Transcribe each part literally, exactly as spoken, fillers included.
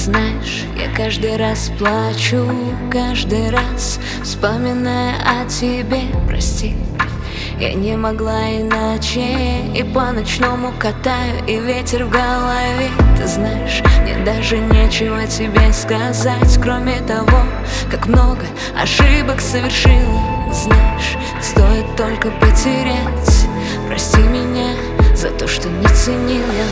знаешь, я каждый раз плачу, каждый раз вспоминая о тебе, прости. Я не могла иначе, и по ночному катаю, и ветер в голове. Ты знаешь, мне даже нечего тебе сказать, кроме того, как много ошибок совершила. Знаешь, стоит только потерять. Прости меня за то, что не ценила.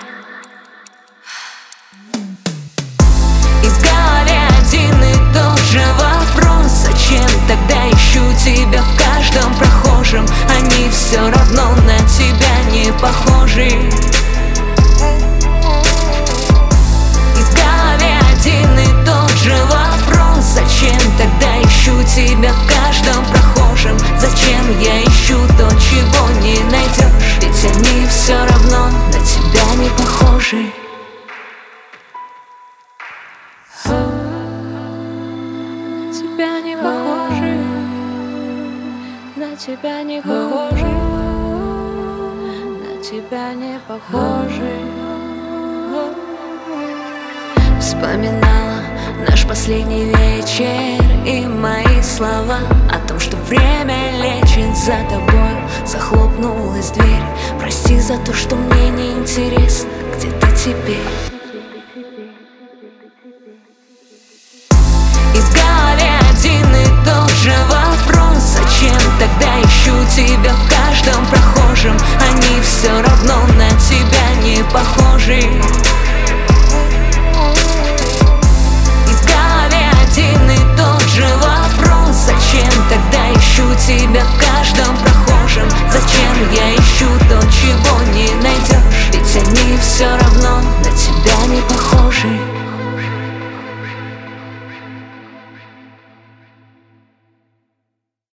И в голове один и тот же вопрос: зачем тогда ищу тебя в каждом прохожем? Они все равно на тебя не похожи. И в голове один и тот же вопрос: зачем тогда ищу тебя в каждом прохожем? Зачем я ищу то, чего не найдешь? Ведь они все равно на тебя не похожи. На тебя не похожи, на тебя не похожи, на тебя не похожи. Вспоминала наш последний вечер и мои слова о том, что время лечит. За тобой захлопнулась дверь. Прости за то, что мне не интересно, где ты теперь. И в голове один и тот же вопрос: зачем тогда ищу тебя в каждом прохожем? Они все равно на тебя не похожи.